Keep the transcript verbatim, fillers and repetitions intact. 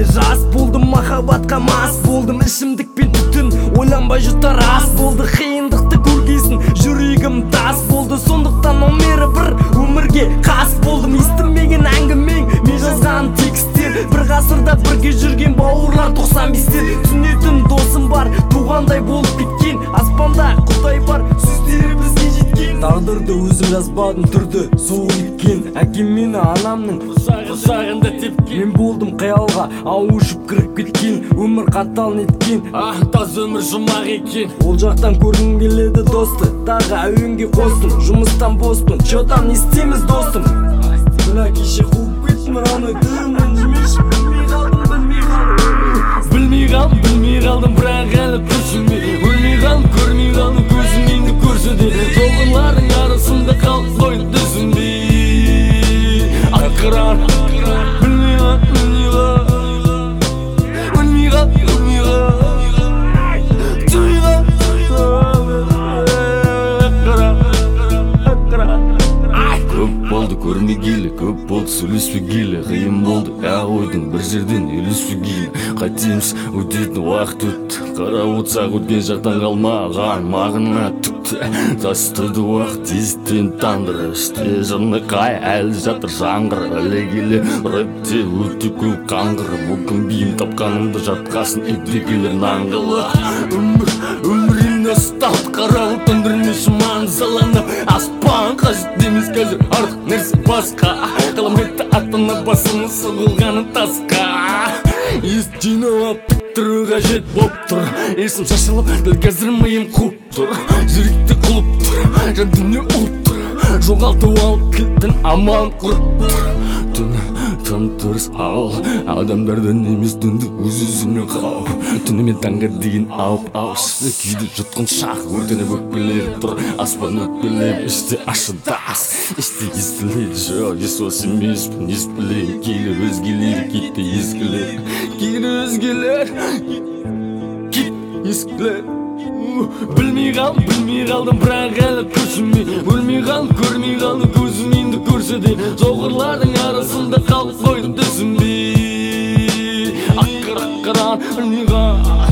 көзімде жас болдым, махаббатқа мас болдым. Ішімдік пен түтін ойланбай жұтар ас болды. Қиындықты көргесін жүрегім тас болды. Сондықтан номері бір өмірге қас болдым. Естімеген әңгімең, мен жазған текстер. Бір ғасырда бірге жүрген бауырлар тоқсан бестер. Түсінетін досым бар, туғандай болып кеткен. Аспанда құдай бар, сөздері бізге жеткен. Тағдырды өзім жазбадым, түрді соғып еткен. Әкем мені анамның құшағында тепкен. Мен болдым қиялға ауышып кіріп кеткен. Өмір қатал неткен, ах, таз өмір жұмақ екен. ол жақтан көргім келеді досты, тағы әуенге қостым. Жұмыстан боспын, чотан не істейміз достым. Күнә кеше қуып кеттім, аны дырымын демеші. Білмей қалдым, білмей қалдым. Білмей қалдым, білмей қалдым, бірақ әлі түсінбей. Өлмей қалдым, көрмей қалдым, көзім енді көрсе де. Толғынлардың арасында қалып қойды түсінбей. Ақыран, білмей қалдым, білмей қалдым. Өлмей қалдым, өлмей қалдым, түсінбей қалдым. Көп болды көрмегелі, көп болды сөйлеспегелі. Қиын болды ақ ойдың бір жерден үйлеспегелі. Қайтеміз өтетін уақыт өтті, қарап отырсақ өткен жақтан қалмаған мағына түкті. Тастады уақыт есіктен тандырып, іште жыны қай әлі жатыр жаңғыр. Әлі келе рэпте өте көп қаңғыр. Бұл күн бейім тапқанымды жатқасын епдекелер наңғылы. Өмір, өмірімді ұсталды, қарауыл төндірмеші маңызаланып. Аспан қажет емес қазір артық нәрсе басқа. Қалам ретті аттана басыны соғылғаны тасқа. Ес жинап тұру қажет боп тұр. Есім шашылып, дәл қазір миым қуып тұр. Жүректе құлып тұр, жан дүние ұлып тұр. Жоғалтып алып кеттің аман құрып тұр. Түні тым тұрыс ал, адамдардан емес дүнді өз-өзімен қауып. Түнімен таңға дейін ауып-ауыс, күйді жұтқын шақ өртеніп өкпелер тұр. Аспан өкпелеп, іште ашыды ас, іште естіледі жоқ. Ес осы емеспін, ес білейін, келі өзгелер, кетті ескілер. Келі өзгелер, кет ескілер. Білмей қалдым, білмей қалдым, бірақ әлі түсінбей. Өлмей қалдым, көрмей қалдым, көзім енді көрсе де. Жоғырлардың арасында қалып қойдым түсінбей. Ақыр-ақыран, білмей қалдым.